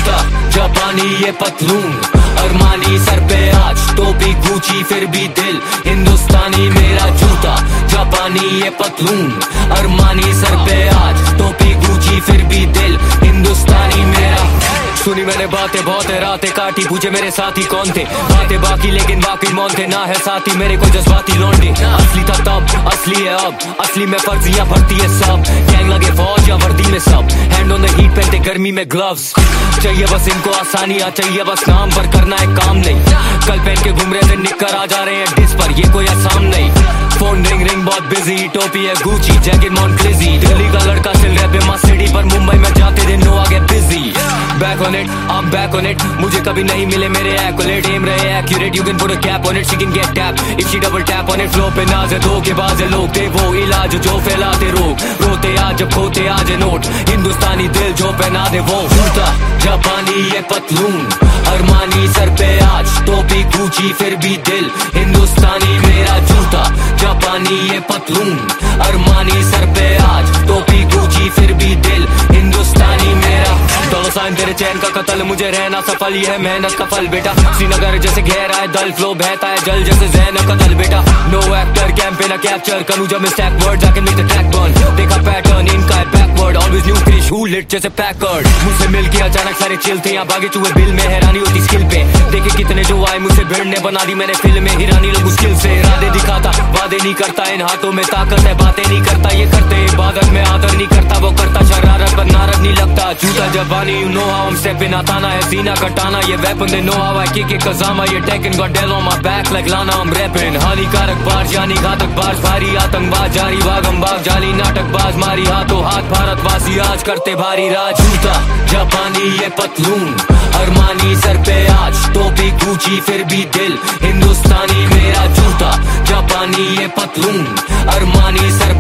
जूता जापानी ये पतलून, अरमानी सर पे आज, टोपी गुची फिर भी दिल हिंदुस्तानी मेरा जूता जापानी ये पतलून, अरमानी सर पे आज, टोपी गुची फिर भी दिल हिंदुस्तानी मेरा। सुनी मैंने बातें बहुत है, रातें काटी, पूछे मेरे साथी कौन थे, बातें बाकी लेकिन बाकी मौन थे, ना है साथी मेरे को जज्बाती लौंडे। असली था तब, असली है अब, असली में फर्जियां भरती है सब, गैंग लगे फौज या वर्दी में सब, हैंड ऑन द हीट पहनते गर्मी में ग्लव्स। चाहिए बस इनको आसानियां, चाहिए बस नाम पर करना है काम नहीं, कल पहन के घूम रहे थे निक्कर आ जा रहे हैं डिस पर, ये कोई आसान नहीं। फोन रिंग रिंग बहुत बिजी, टोपी है गुची, जैकेट मॉन्क्लेजी, दिल्ली का लड़का सिल रैप है मस्त सिटी पर, मुंबई में जाते दिन नो आगे busy. Back on it, I'm back on it, मुझे कभी नहीं मिले मेरे accolade, aim रहे accurate, you can put a cap on it, she can get tapped, if she double tap on it, flow पे नाज है धोखेबाज है लोग, दे वो इलाज जो फैलाते रोग, रोते आज जब खोते आज नोट, हिंदुस्तानी दिल जो पहना दे वो जूता जापानी ये पतलून, अरमानी सर पे आज, टोपी गुची फिर भी दिल हिंदुस्तानी मेरा जूता जापानी ये पतलून, अरमानी सर पे आज, टोपी गुची फिर भी दिल हिंदुस्तानी मेरा। डॉलर साइन तेरे चैन का कत्ल, मुझे रहना सफल ये है मेहनत का फल बेटा, श्रीनगर जैसे गहरा है दल, फ्लो बहता है जल जैसे जैन का दल बेटा, नो एक्टर कैंपेन ना कैप्चर करूं जब मैं stack words, I can make the track burn, देखा पैटर्न इनका है backward, always new fish who lit जैसे पैकर्ड, मुझसे मिल के अचानक सारे चिल थे, यहाँ भागे चूहे बिल में, हैरानी होती स्किल पे, देखे कितने जो आए मुझसे भिड़ने, बना दी मैंने फिल्म में हिरानी लोग मुश्किल से, इरादे दिखाता वादे नहीं करता, इन हाथों में ताकत है बातें नहीं करता, ये करते इबादत में आदर नहीं करता, वो करता शरारत पर नारद नहीं लगता, जूता जापानी you know how I'm stepping, आताना है सीना कटाना, ये weapon they know how I kick it, Kazama ये Tekken got Dell on my back like Lana I'm rapping, हानिकारक बार यानी घातक बार, भारी आतंकबाज जारी भागम भाग जाली नाटकबाज, मारी हाथों हाथ भारतवासी आज करते भारी राज, जूता जापानी ये पतलून, अरमानी सर पे आज, टोपी गुची फिर भी दिल हिंदुस्तानी मेरा जूता जापानी ये पतलून, अरमानी सर